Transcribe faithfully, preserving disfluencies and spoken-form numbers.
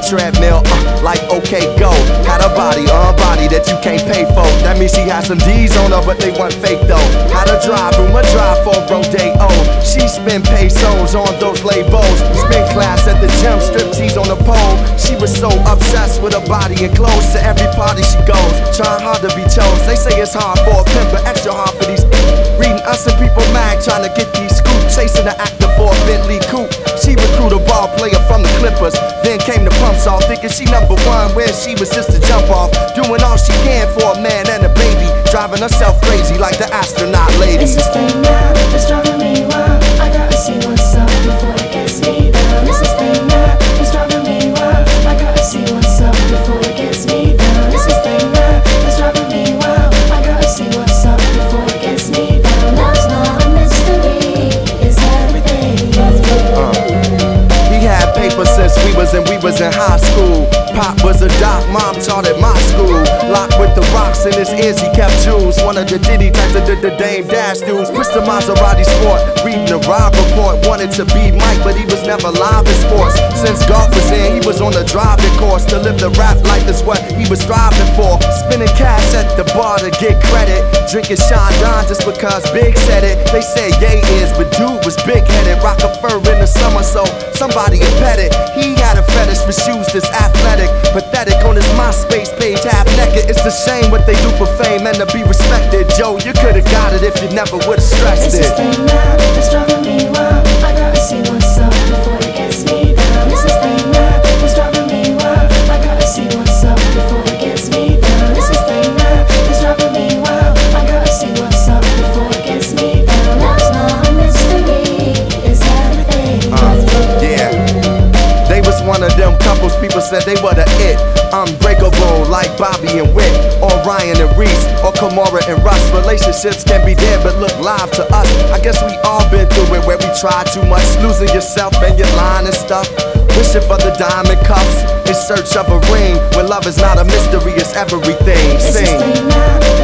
treadmill, uh, like okay go. Had a body, uh, body that you can't pay for. That means she had some D's on her, but they weren't fake though. Had a drive room, a drive for Rodeo. She spent pesos on those labels. Spent class at the gym, strip tease on the pole. She was so obsessed with her body and clothes. To every party she goes, trying hard to be chose. They say it's hard for a pimp, but extra hard for these. Reading Us and People Mag, trying to get these scoops. Chasing the actor for a Bentley coupe. She recruited a ball player from the Clippers. Then came the pumps off, thinking she number one, where she was just a jump off. Doing all she can for a man and a baby. Driving herself crazy like the astronaut lady. It's this thing now that's driving me wild. I gotta see what's up before it gets me down. It's this thing now that's driving me wild. I gotta see what's up before it gets me down. It's this thing now that's driving me wild. I gotta see what's up before it gets me down. Love's not a mystery, it's everything. Uh, he had paper since we was in, we was in high school. Pop was a doc, mom taught at my school. Locked with the rocks in his ears, he kept jewels. One of the Diddy types of the, the Dame Dash dudes. Pushed the Maserati Sport, reading the Rob report. Wanted to be Mike, but he was never live in sports. Since golf was in, he was on the driving course. To live the rap life is what he was striving for. Spending cash at the bar to get credit. Drinking Chandon just because Big said it. They said Ye is, but dude was big-headed. Rock a fur in the summer, so somebody had pet it. He had a fetish for shoes that's athletic. Pathetic on his MySpace page, half naked. It's a shame what they do for fame and to be respected. Joe, you could've got it if you never would've stressed It's it. this thing now that's driving me wild. I gotta see what's up before it gets me down. It's this thing now that's driving me wild. I gotta see what's up before it gets me down. It's this thing now that's driving me wild. I gotta see what's up before it gets me down. Love's not a mystery, it's everything. Uh, yeah. They was one of them couples people said they were the it. Unbreakable like Bobby and Wick, or Ryan and Reese, or Kimora and Russ. Relationships can be dead but look live to us. I guess we all been through it where we try too much, losing yourself and your line and stuff. Wishing for the diamond cuffs in search of a ring. When love is not a mystery, it's everything. It's this Sing. thing now